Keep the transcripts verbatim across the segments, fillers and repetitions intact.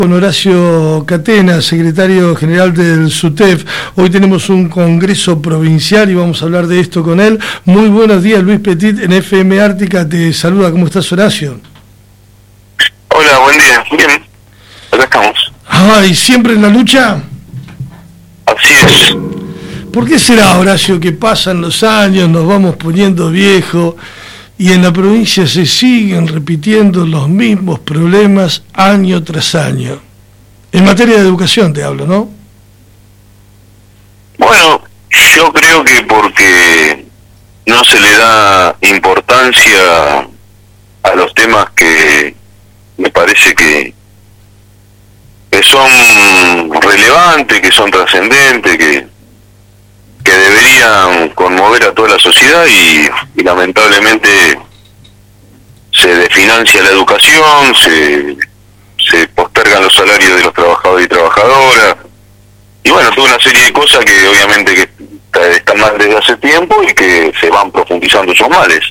Con Horacio Catena, secretario general del SUTEF. Hoy tenemos un congreso provincial y vamos a hablar de esto con él. Muy buenos días, Luis Petit en F M Ártica te saluda. ¿Cómo estás, Horacio? Hola, buen día. Bien, acá estamos. Ay, ¿siempre en la lucha? Así es. ¿Por qué será, Horacio, que pasan los años, nos vamos poniendo viejos y en la provincia se siguen repitiendo los mismos problemas año tras año? En materia de educación te hablo, ¿no? Bueno, yo creo que porque no se le da importancia a los temas que me parece que, que son relevantes, que son trascendentes, que, que deberían conmover a toda la sociedad y, y lamentablemente se desfinancia la educación, se, se postergan los salarios de los trabajadores y trabajadoras, y bueno, toda una serie de cosas que obviamente que están mal desde hace tiempo y que se van profundizando esos males.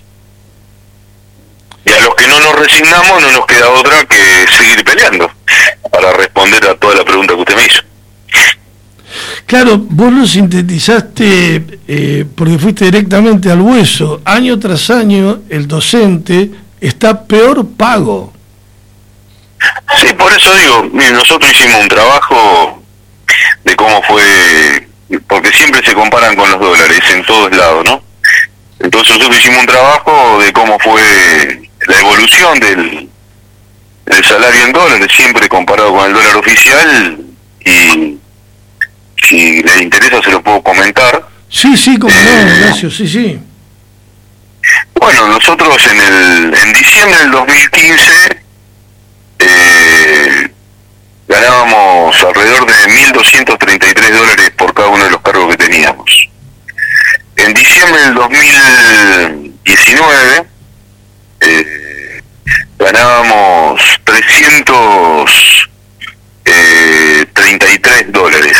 Y a los que no nos resignamos no nos queda otra que seguir peleando para responder a toda la pregunta que usted me hizo. Claro, vos lo sintetizaste eh, porque fuiste directamente al hueso. Año tras año el docente está peor pago. Sí, por eso digo, miren, nosotros hicimos un trabajo de cómo fue, porque siempre se comparan con los dólares en todos lados, ¿no? Entonces nosotros hicimos un trabajo de cómo fue la evolución del, del salario en dólares, siempre comparado con el dólar oficial, y si les interesa se lo puedo comentar. Sí, sí, como eh, no, Ignacio, sí, sí. Bueno, nosotros en el en diciembre del dos mil quince eh, ganábamos alrededor de mil doscientos treinta y tres dólares por cada uno de los cargos que teníamos. En diciembre del dos mil diecinueve eh, ganábamos trescientos treinta y tres dólares.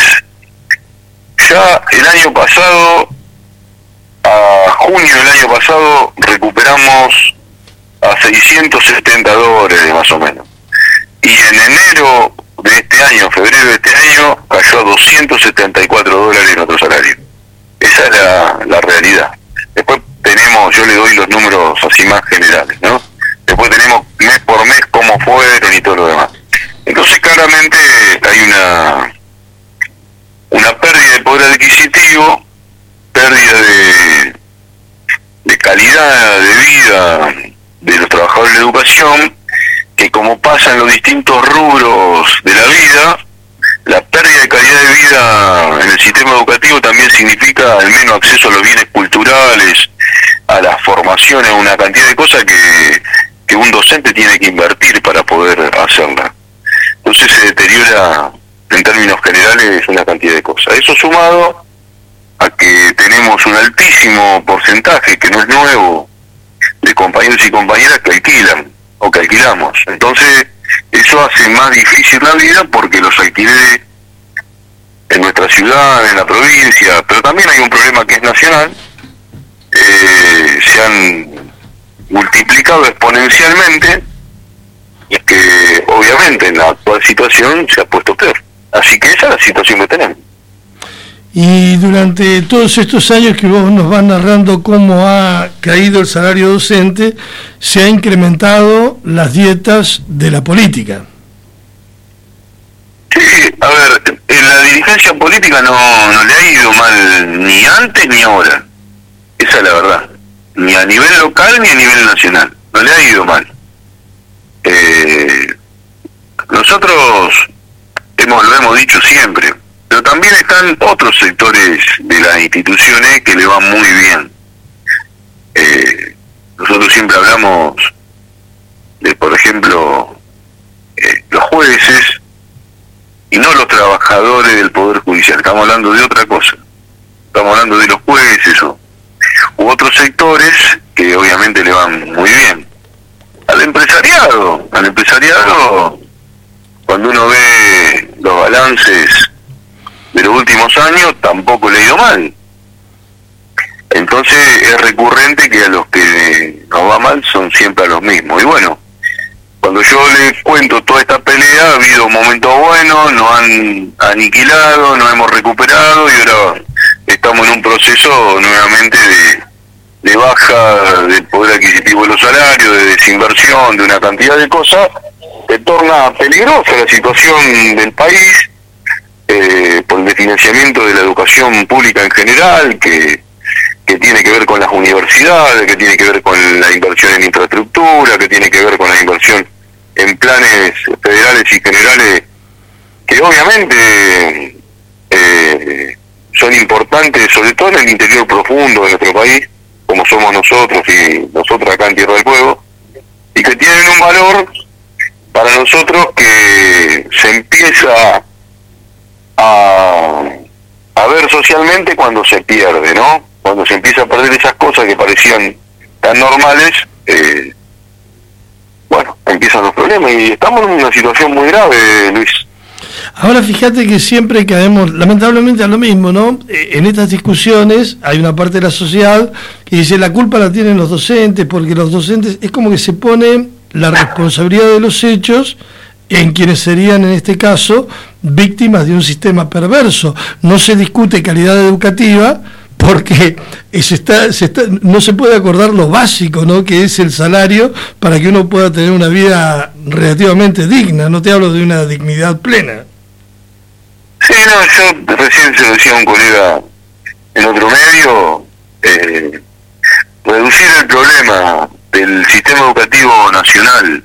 Ya el año pasado, a junio del año pasado, recuperamos a seiscientos setenta dólares más o menos. Y en enero de este año, febrero de este año, cayó a doscientos setenta y cuatro dólares nuestro salario. Esa es la, la realidad. Después tenemos, yo le doy los números así más generales, ¿no? Después tenemos mes por mes cómo fueron y todo lo demás. Entonces claramente hay una una pérdida de poder adquisitivo, pérdida de, de calidad de vida de los trabajadores de la educación, que como pasa en los distintos rubros de la vida, la pérdida de calidad de vida en el sistema educativo también significa el menos acceso a los bienes culturales, a las formaciones, una cantidad de cosas que, que un docente tiene que invertir para poder hacerla. Entonces se deteriora en términos generales una cantidad de cosas. Eso sumado a que tenemos un altísimo porcentaje, que no es nuevo, de compañeros y compañeras que alquilan o que alquilamos. Entonces eso hace más difícil la vida porque los alquileres en nuestra ciudad, en la provincia, pero también hay un problema que es nacional, eh, se han multiplicado exponencialmente, y es que obviamente en la actual situación se ha puesto peor. Así que esa es la situación que tenemos. Y durante todos estos años que vos nos vas narrando cómo ha caído el salario docente, se ha incrementado las dietas de la política. Sí, a ver, en la dirigencia política no, no le ha ido mal ni antes ni ahora. Esa es la verdad. Ni a nivel local ni a nivel nacional. No le ha ido mal. Eh, nosotros hemos, lo hemos dicho siempre, pero también están otros sectores de las instituciones que le van muy bien. Eh, nosotros siempre hablamos de, por ejemplo, eh, los jueces y no los trabajadores del Poder Judicial. Estamos hablando de otra cosa. Estamos hablando de los jueces o, u otros sectores que obviamente le van muy bien. Al empresariado, al empresariado, cuando uno ve los balances de los últimos años, tampoco le ha ido mal. Entonces es recurrente que a los que nos va mal son siempre a los mismos. Y bueno, cuando yo les cuento toda esta pelea, ha habido momentos buenos, nos han aniquilado, nos hemos recuperado y ahora estamos en un proceso nuevamente de, de baja del poder adquisitivo de los salarios, de desinversión, de una cantidad de cosas que torna peligrosa la situación del país, eh, por el desfinanciamiento de la educación pública en general, que que tiene que ver con las universidades, que tiene que ver con la inversión en infraestructura, que tiene que ver con la inversión en planes federales y generales, que obviamente eh, son importantes, sobre todo en el interior profundo de nuestro país, como somos nosotros y nosotros acá en Tierra del Fuego, y que tienen un valor para nosotros que se empieza a, a ver socialmente cuando se pierde, ¿no? Cuando se empieza a perder esas cosas que parecían tan normales, eh, bueno, empiezan los problemas y estamos en una situación muy grave, Luis. Ahora fíjate que siempre caemos lamentablemente a lo mismo, ¿no? En estas discusiones hay una parte de la sociedad que dice la culpa la tienen los docentes, porque los docentes es como que se pone la responsabilidad de los hechos en quienes serían en este caso víctimas de un sistema perverso. No se discute calidad educativa porque se está, se está, no se puede acordar lo básico, ¿no?, que es el salario para que uno pueda tener una vida relativamente digna. No te hablo de una dignidad plena. Sí, no, yo recién se lo decía a un colega en otro medio, eh, reducir el problema del sistema educativo nacional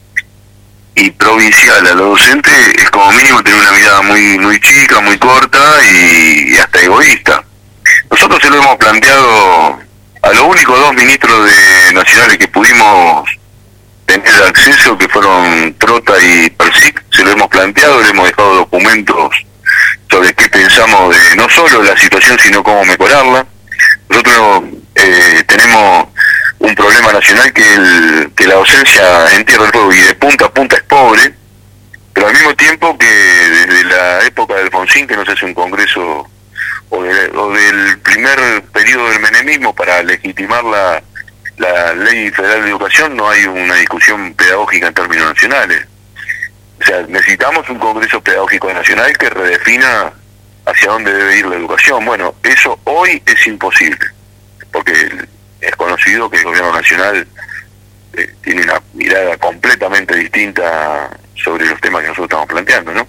y provincial a los docentes es como mínimo tener una mirada muy muy chica, muy corta y, y hasta egoísta. Nosotros se lo hemos planteado a los únicos dos ministros de nacionales que pudimos tener acceso, que fueron Trota y Persic, se lo hemos planteado, le hemos dejado documentos sobre qué pensamos de no solo la situación, sino cómo mejorarla. Nosotros eh, tenemos un problema nacional que, el, que la docencia en Tierra del Fuego y de punta a punta es pobre, pero al mismo tiempo que desde la época de Alfonsín, que no se hace un congreso, o, de, o del primer periodo del menemismo para legitimar la, la ley federal de educación, no hay una discusión pedagógica en términos nacionales. O sea, necesitamos un congreso pedagógico nacional que redefina hacia dónde debe ir la educación. Bueno, eso hoy es imposible, porque es conocido que el gobierno nacional eh, tiene una mirada completamente distinta sobre los temas que nosotros estamos planteando, ¿no?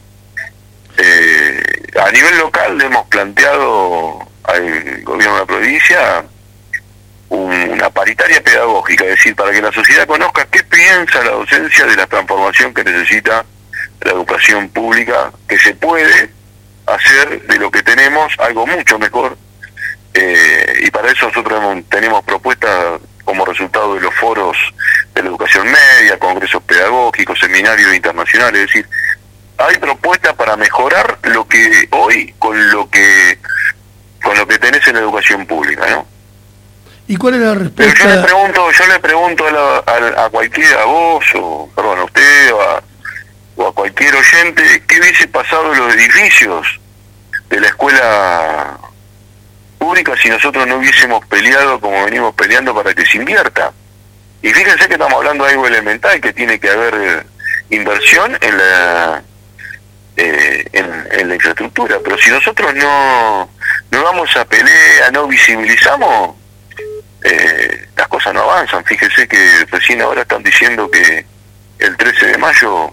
Eh, a nivel local le hemos planteado al gobierno de la provincia un, una paritaria pedagógica, es decir, para que la sociedad conozca qué piensa la docencia de la transformación que necesita la educación pública, que se puede hacer de lo que tenemos algo mucho mejor, eh, y para eso nosotros hemos, tenemos propuestas como resultado de los foros de la educación media, congresos pedagógicos, seminarios internacionales, es decir, hay propuestas para mejorar lo que hoy con lo que con lo que tenés en la educación pública, ¿no? ¿Y cuál es la respuesta? Pero yo le pregunto, yo le pregunto a, la, a, a cualquiera, a vos, o perdón, a usted, o a, o a cualquier oyente, ¿qué hubiese pasado en los edificios de la escuela pública si nosotros no hubiésemos peleado como venimos peleando para que se invierta? Y fíjense que estamos hablando de algo elemental, que tiene que haber inversión en la eh, en, en la infraestructura, pero si nosotros no no vamos a pelea, no visibilizamos, eh, las cosas no avanzan. Fíjense que recién ahora están diciendo que el trece de mayo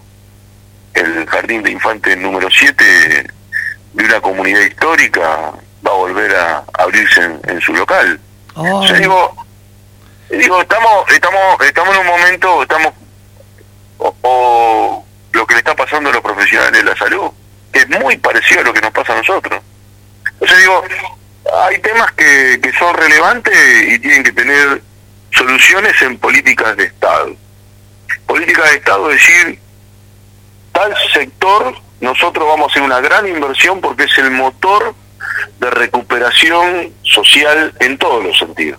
el jardín de infantes número siete de una comunidad histórica va a volver a abrirse en, en su local. Oh. Yo digo, digo, estamos, estamos, estamos en un momento, estamos o, o lo que le está pasando a los profesionales de la salud, que es muy parecido a lo que nos pasa a nosotros. Entonces digo, hay temas que, que son relevantes y tienen que tener soluciones en políticas de Estado. Políticas de Estado, es decir, tal sector, nosotros vamos a hacer una gran inversión porque es el motor de recuperación social en todos los sentidos.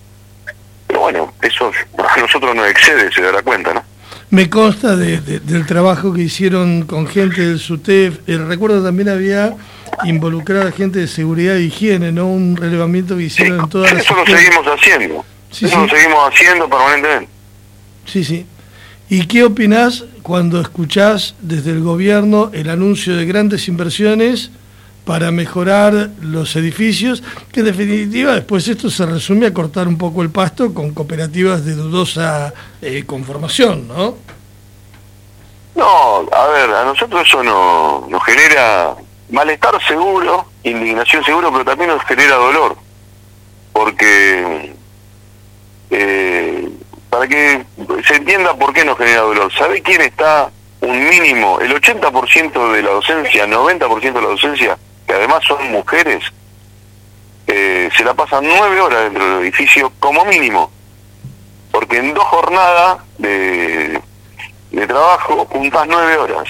Pero bueno, eso a nosotros nos excede, se dará cuenta, ¿no? Me consta de, de, del trabajo que hicieron con gente del SUTEF. El recuerdo también había involucrado a gente de seguridad e higiene, ¿no? Un relevamiento que hicieron sí, en todas las... Eso lo seguimos haciendo. Sí, eso sí. lo seguimos haciendo permanentemente. Sí, sí. ¿Y qué opinás cuando escuchás desde el gobierno el anuncio de grandes inversiones para mejorar los edificios, que en definitiva después esto se resume a cortar un poco el pasto con cooperativas de dudosa eh, conformación, ¿no? No, a ver, a nosotros eso no, nos genera malestar seguro, indignación seguro, pero también nos genera dolor, porque eh, para que se entienda por qué nos genera dolor, ¿sabe quién está un mínimo, el ochenta por ciento de la docencia, noventa por ciento de la docencia, que además son mujeres, eh, se la pasan nueve horas dentro del edificio como mínimo, porque en dos jornadas de, de trabajo juntás nueve horas.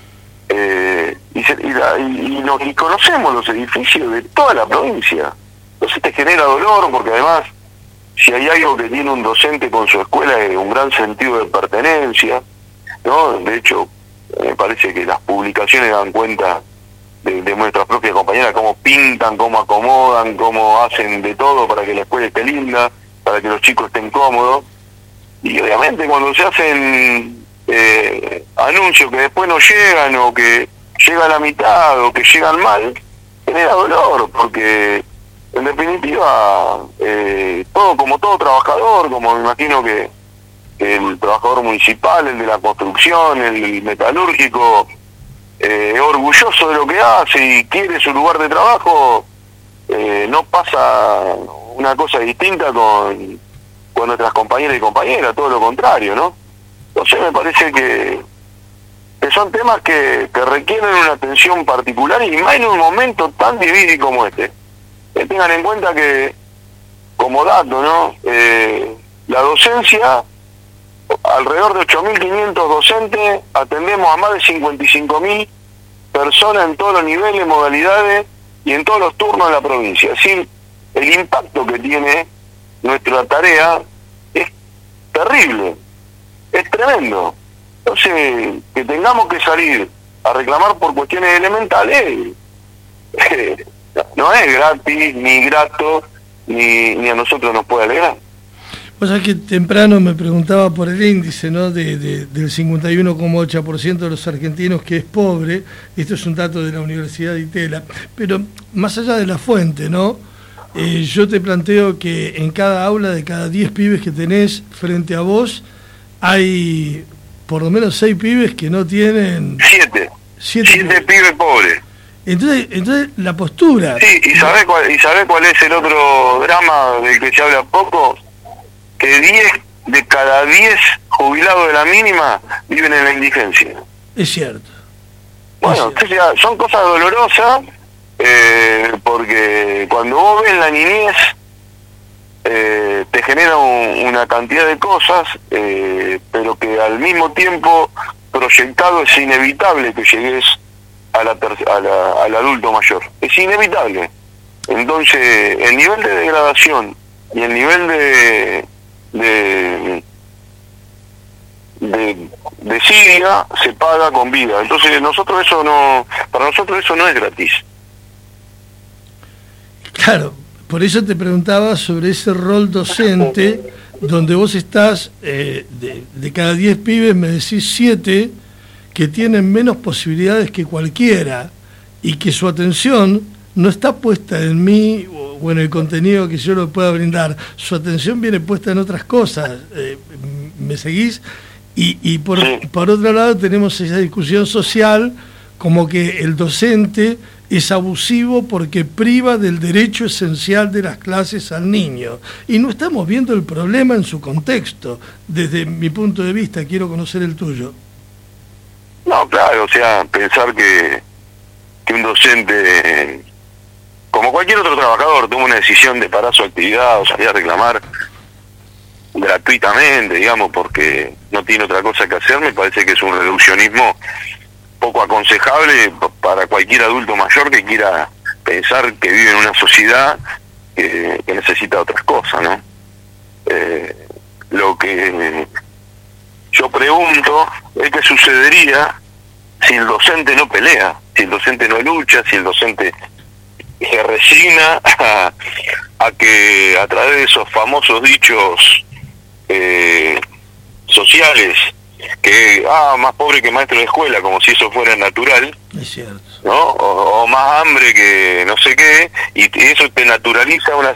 Eh, y, se, y, la, y, y, nos, y conocemos los edificios de toda la provincia. Entonces te genera dolor, porque además, si hay algo que tiene un docente con su escuela es un gran sentido de pertenencia, ¿no? De hecho, me parece que las publicaciones dan cuenta de, de nuestras propias compañeras, cómo pintan, cómo acomodan, cómo hacen de todo para que la escuela esté linda, para que los chicos estén cómodos. Y obviamente cuando se hacen eh, anuncios que después no llegan, o que llegan a la mitad, o que llegan mal, genera dolor, porque en definitiva, eh, todo como todo trabajador, como me imagino que el trabajador municipal, el de la construcción, el metalúrgico, eh, orgulloso de lo que hace y quiere su lugar de trabajo, eh, no pasa una cosa distinta con, con nuestras compañeras y compañeras, todo lo contrario, ¿no? Entonces me parece que, que son temas que, que requieren una atención particular, y más en un momento tan difícil como este. Que tengan en cuenta que, como dato, ¿no? Eh, la docencia, alrededor de ocho mil quinientos docentes, atendemos a más de cincuenta y cinco mil personas en todos los niveles, modalidades y en todos los turnos de la provincia. Es decir, el impacto que tiene nuestra tarea es terrible, es tremendo. Entonces, que tengamos que salir a reclamar por cuestiones elementales, eh, no es gratis, ni grato, ni, ni a nosotros nos puede alegrar. O sea que temprano me preguntaba por el índice, ¿no? de, de, del cincuenta y uno coma ocho por ciento de los argentinos que es pobre. Esto es un dato de la Universidad de Itela. Pero más allá de la fuente, ¿no? Eh, yo te planteo que en cada aula, de cada diez pibes que tenés frente a vos, hay por lo menos seis pibes que no tienen... Siete. Siete, Siete pibes pobres. Entonces, entonces la postura... Sí, ¿y sabés cuál, y sabés cuál es el otro drama del que se habla poco? Que diez de cada diez jubilados de la mínima viven en la indigencia. Es cierto. Bueno, es cierto. Entonces, son cosas dolorosas, eh, porque cuando vos ves la niñez, eh, te genera un, una cantidad de cosas, eh, pero que al mismo tiempo proyectado es inevitable que llegues a la, a la al adulto mayor. Es inevitable. Entonces, el nivel de degradación y el nivel de de de desidia se paga con vida. Entonces, nosotros eso no, para nosotros eso no es gratis. Claro, por eso te preguntaba sobre ese rol docente, donde vos estás, eh, de, de cada diez pibes me decís siete que tienen menos posibilidades que cualquiera, y que su atención no está puesta en mí o en el contenido que yo le pueda brindar. Su atención viene puesta en otras cosas. Eh, ¿me seguís? Y, y por, por otro lado tenemos esa discusión social, como que el docente es abusivo porque priva del derecho esencial de las clases al niño. Y no estamos viendo el problema en su contexto. Desde mi punto de vista, quiero conocer el tuyo. No, claro, o sea, pensar que, que un docente, como cualquier otro trabajador, toma una decisión de parar su actividad o salir a reclamar gratuitamente, digamos, porque no tiene otra cosa que hacer, me parece que es un reduccionismo poco aconsejable para cualquier adulto mayor que quiera pensar que vive en una sociedad que, que necesita otras cosas, ¿no? Eh, lo que yo pregunto es qué sucedería si el docente no pelea, si el docente no lucha, si el docente se resigna a, a que a través de esos famosos dichos eh, sociales que, ah, más pobre que maestro de escuela, como si eso fuera natural. Es cierto. ¿No? O, o más hambre que no sé qué, y eso te naturaliza una...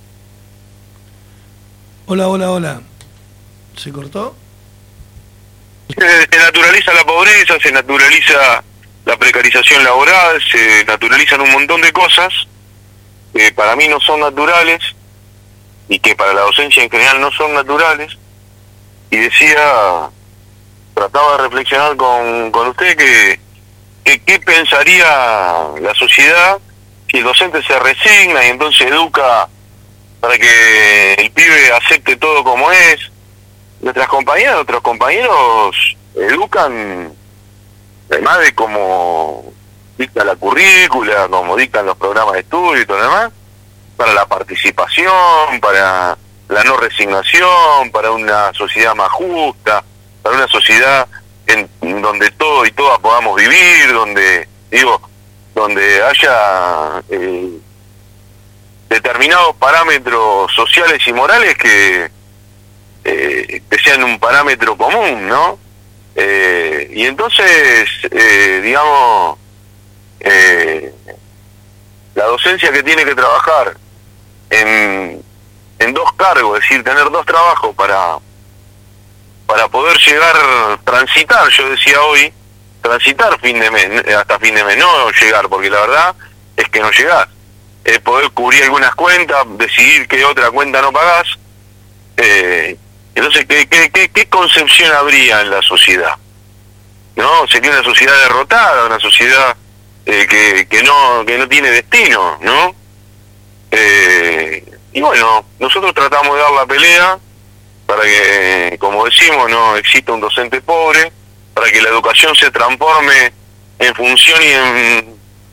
Hola, hola, hola. ¿Se cortó? Se, se naturaliza la pobreza, se naturaliza la precarización laboral, se naturalizan un montón de cosas que para mí no son naturales y que para la docencia en general no son naturales. Y decía, trataba de reflexionar con, con usted que, que qué pensaría la sociedad si el docente se resigna y entonces educa para que el pibe acepte todo como es. Nuestras compañeras, nuestros compañeros educan además de como dicta la currícula, como dictan los programas de estudio y todo lo demás, para la participación, para la no resignación, para una sociedad más justa, para una sociedad en donde todo y todas podamos vivir, donde, digo, donde haya eh, determinados parámetros sociales y morales que, eh, que sean un parámetro común, ¿no? Eh, y entonces, eh, digamos, eh, la docencia que tiene que trabajar en, en dos cargos, es decir, tener dos trabajos para para poder llegar, transitar, yo decía hoy, transitar fin de mes, hasta fin de mes, no llegar, porque la verdad es que no llegás, es poder cubrir algunas cuentas, decidir qué otra cuenta no pagás. Eh, entonces, ¿qué, qué, qué, qué concepción habría en la sociedad? ¿No? Sería una sociedad derrotada, una sociedad eh, que, que no que no tiene destino, ¿no? Eh, y bueno, nosotros tratamos de dar la pelea para que, como decimos, no exista un docente pobre, para que la educación se transforme en función y en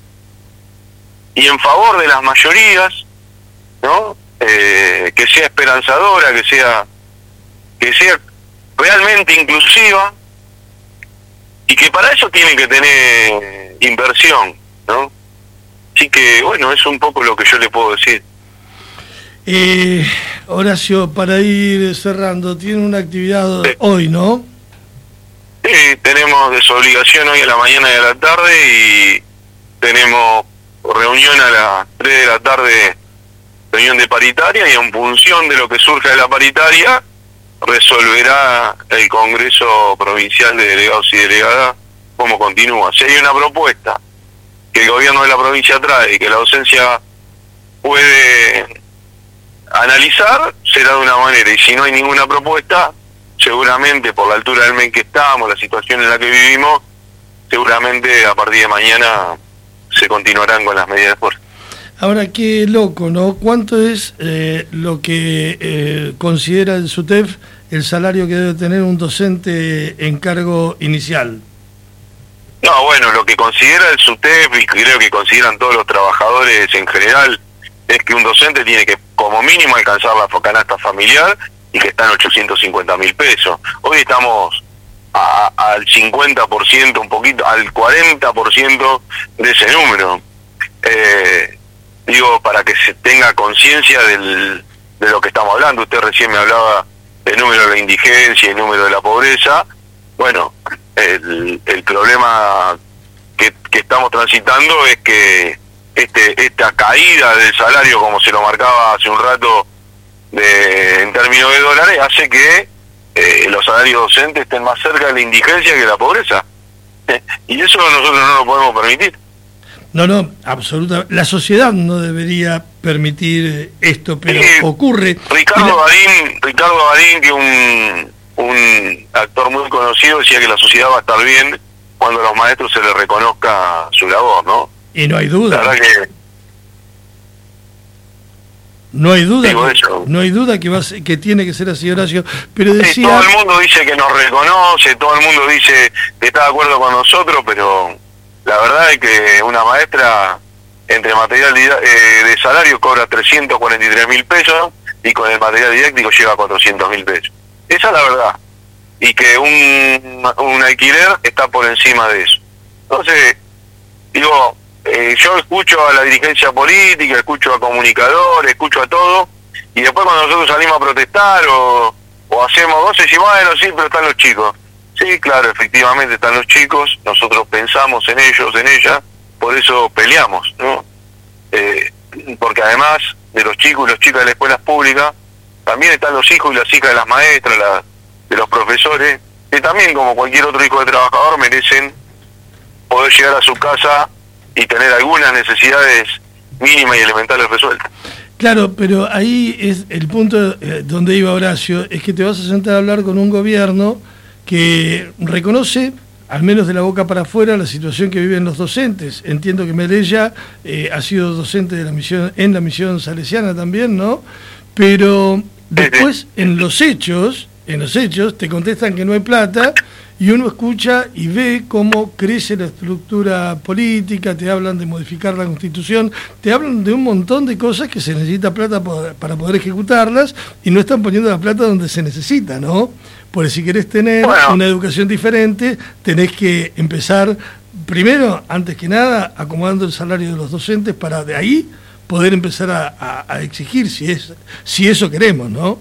y en favor de las mayorías, ¿no? Eh, que sea esperanzadora, que sea que sea realmente inclusiva, y que para eso tiene que tener inversión, ¿no? Así que, bueno, es un poco lo que yo le puedo decir. Eh, Horacio, para ir cerrando, tiene una actividad sí. hoy, ¿no? Sí, tenemos desobligación hoy a la mañana y a la tarde, y tenemos reunión a las tres de la tarde, reunión de paritaria, y en función de lo que surja de la paritaria, resolverá el Congreso Provincial de Delegados y Delegadas cómo continúa. Si hay una propuesta que el gobierno de la provincia trae y que la docencia puede analizar, será de una manera, y si no hay ninguna propuesta, seguramente por la altura del mes que estamos, la situación en la que vivimos, seguramente a partir de mañana se continuarán con las medidas de fuerza. Ahora, qué loco, ¿no? ¿Cuánto es eh, lo que eh, considera el SUTEF el salario que debe tener un docente en cargo inicial? No, bueno, lo que considera el SUTEF, y creo que consideran todos los trabajadores en general, es que un docente tiene que como mínimo alcanzar la canasta familiar, y que está en ochocientos cincuenta mil pesos. Hoy estamos a, a, al cincuenta por ciento, un poquito, al cuarenta por ciento de ese número. Eh, digo, para que se tenga conciencia del de lo que estamos hablando. Usted recién me hablaba del número de la indigencia y el número de la pobreza. Bueno, el, el problema que, que estamos transitando es que este esta caída del salario, como se lo marcaba hace un rato, de en términos de dólares, hace que eh, los salarios docentes estén más cerca de la indigencia que de la pobreza. Y eso nosotros no lo podemos permitir. No, no, absolutamente. La sociedad no debería permitir esto, pero eh, ocurre. Ricardo Darín, Ricardo Darín, que un un actor muy conocido, decía que la sociedad va a estar bien cuando a los maestros se les reconozca su labor, ¿no? Y no hay duda. La verdad que no hay duda, que, no hay duda que va a ser, que tiene que ser así, Horacio. Pero decía... Sí, todo el mundo dice que nos reconoce, todo el mundo dice que está de acuerdo con nosotros, pero la verdad es que una maestra entre material de, eh, de salario cobra trescientos cuarenta y tres mil pesos y con el material didáctico llega a cuatrocientos mil pesos. Esa es la verdad. Y que un, un alquiler está por encima de eso. Entonces, digo, eh, yo escucho a la dirigencia política, escucho a comunicadores, escucho a todo, y después cuando nosotros salimos a protestar o, o hacemos voces, decimos, bueno, sí, pero están los chicos. Sí, claro, efectivamente están los chicos, nosotros pensamos en ellos, en ellas, por eso peleamos, ¿no? Eh, porque además de los chicos y los chicas de las escuelas públicas, también están los hijos y las hijas de las maestras, la, de los profesores, que también, como cualquier otro hijo de trabajador, merecen poder llegar a su casa y tener algunas necesidades mínimas y elementales resueltas. Claro, pero ahí es el punto eh, donde iba Horacio, es que te vas a sentar a hablar con un gobierno que reconoce, al menos de la boca para afuera, la situación que viven los docentes. Entiendo que Melella eh, ha sido docente de la misión, en la misión salesiana también, ¿no? Pero después, en los hechos, en los hechos, te contestan que no hay plata, y uno escucha y ve cómo crece la estructura política, te hablan de modificar la Constitución, te hablan de un montón de cosas que se necesita plata para poder ejecutarlas, y no están poniendo la plata donde se necesita, ¿no? Porque si querés tener bueno. una educación diferente, tenés que empezar, primero, antes que nada, acomodando el salario de los docentes para de ahí poder empezar a, a, a exigir si es si eso queremos, ¿no?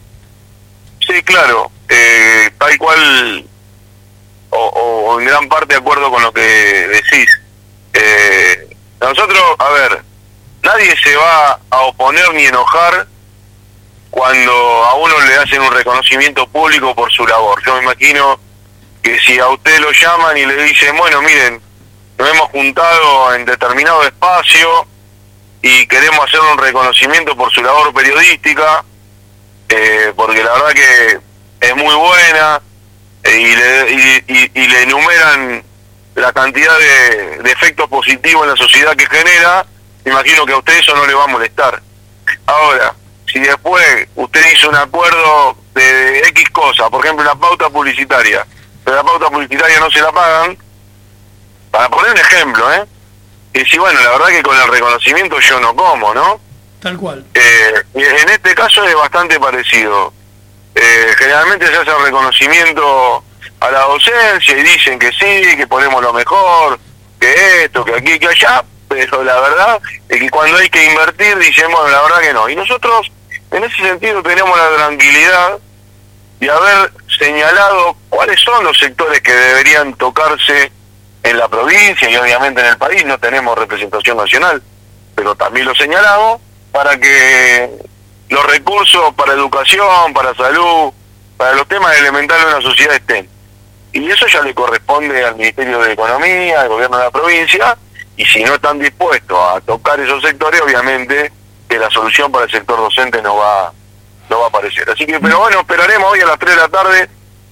Sí, claro, eh, tal cual, o, o en gran parte de acuerdo con lo que decís. Eh, nosotros, a ver, nadie se va a oponer ni enojar cuando a uno le hacen un reconocimiento público por su labor. Yo me imagino que si a usted lo llaman y le dicen, bueno, miren, nos hemos juntado en determinado espacio y queremos hacer un reconocimiento por su labor periodística, eh, porque la verdad que es muy buena, eh, y, le, y, y, y le enumeran la cantidad de, de efectos positivos en la sociedad que genera, me imagino que a usted eso no le va a molestar. Ahora, si después usted hizo un acuerdo de X cosa, por ejemplo una pauta publicitaria, pero la pauta publicitaria no se la pagan, para poner un ejemplo, ¿eh? Y si bueno, la verdad que con el reconocimiento yo no como, ¿no? Tal cual. Eh, en este caso es bastante parecido. Eh, generalmente se hace el reconocimiento a la docencia y dicen que sí, que ponemos lo mejor, que esto, que aquí, que allá, pero la verdad es que cuando hay que invertir dicen, bueno, la verdad que no. Y nosotros en ese sentido tenemos la tranquilidad de haber señalado cuáles son los sectores que deberían tocarse en la provincia y obviamente en el país. No tenemos representación nacional, pero también lo señalamos para que los recursos para educación, para salud, para los temas elementales de una sociedad estén. Y eso ya le corresponde al Ministerio de Economía, al gobierno de la provincia, y si no están dispuestos a tocar esos sectores, obviamente que la solución para el sector docente no va no va a aparecer. Así que, pero bueno, esperaremos hoy a las tres de la tarde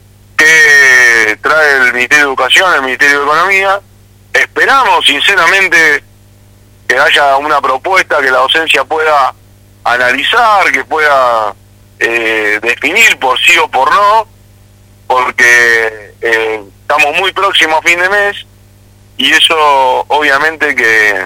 que trae el Ministerio de Educación, el Ministerio de Economía. Esperamos, sinceramente, que haya una propuesta que la docencia pueda analizar, que pueda eh, definir por sí o por no, porque eh, estamos muy próximos a fin de mes, y eso obviamente que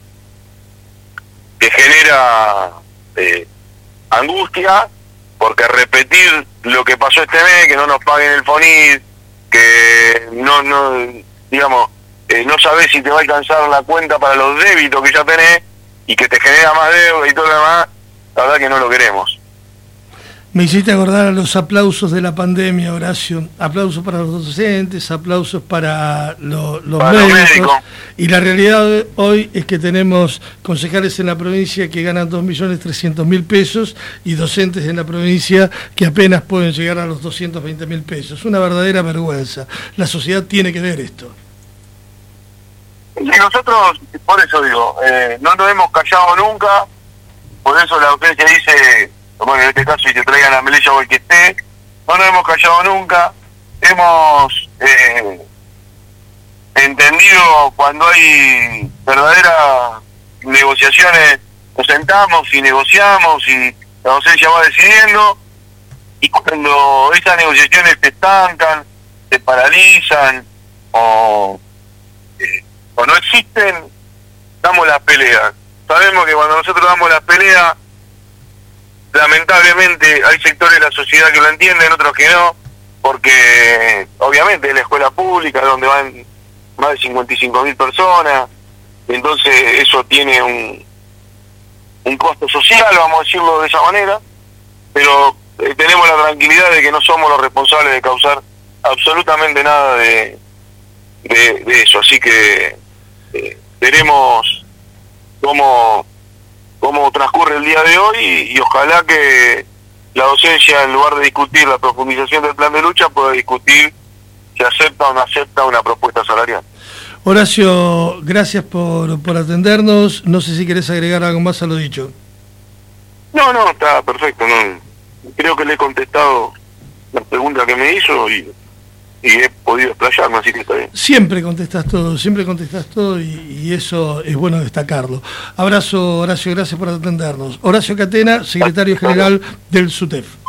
que genera eh, angustia, porque repetir lo que pasó este mes, que no nos paguen el FONID, que no, no digamos, eh, no sabés si te va a alcanzar la cuenta para los débitos que ya tenés, y que te genera más deuda y todo lo demás, la verdad que no lo queremos. Me hiciste acordar a los aplausos de la pandemia, Horacio. Aplausos para los docentes, aplausos para lo, los para médicos. Los médicos. Y la realidad hoy es que tenemos concejales en la provincia que ganan dos millones trescientos mil pesos y docentes en la provincia que apenas pueden llegar a los doscientos veinte mil pesos. Una verdadera vergüenza. La sociedad tiene que ver esto. Sí, nosotros, por eso digo, eh, no nos hemos callado nunca, por eso la docencia dice, bueno, en este caso, si te traigan a Melella o el que esté, no nos hemos callado nunca, hemos eh, entendido cuando hay verdaderas negociaciones, nos sentamos y negociamos y la docencia va decidiendo, y cuando esas negociaciones se estancan, se paralizan o, eh, o no existen, damos las peleas. Sabemos que cuando nosotros damos las peleas, lamentablemente hay sectores de la sociedad que lo entienden, otros que no, porque obviamente es la escuela pública donde van más de cincuenta y cinco mil personas, entonces eso tiene un, un costo social, vamos a decirlo de esa manera, pero eh, tenemos la tranquilidad de que no somos los responsables de causar absolutamente nada de, de, de eso, así que eh, veremos cómo, cómo transcurre el día de hoy y, y ojalá que la docencia, en lugar de discutir la profundización del plan de lucha, pueda discutir si acepta o no acepta una propuesta salarial. Horacio, gracias por, por atendernos. No sé si querés agregar algo más a lo dicho. No, no, está perfecto. No, creo que le he contestado la pregunta que me hizo y, y he podido explayarme, así que está bien. Siempre contestás todo, siempre contestás todo y, y eso es bueno destacarlo. Abrazo, Horacio, gracias por atendernos. Horacio Catena, secretario general del SUTEF.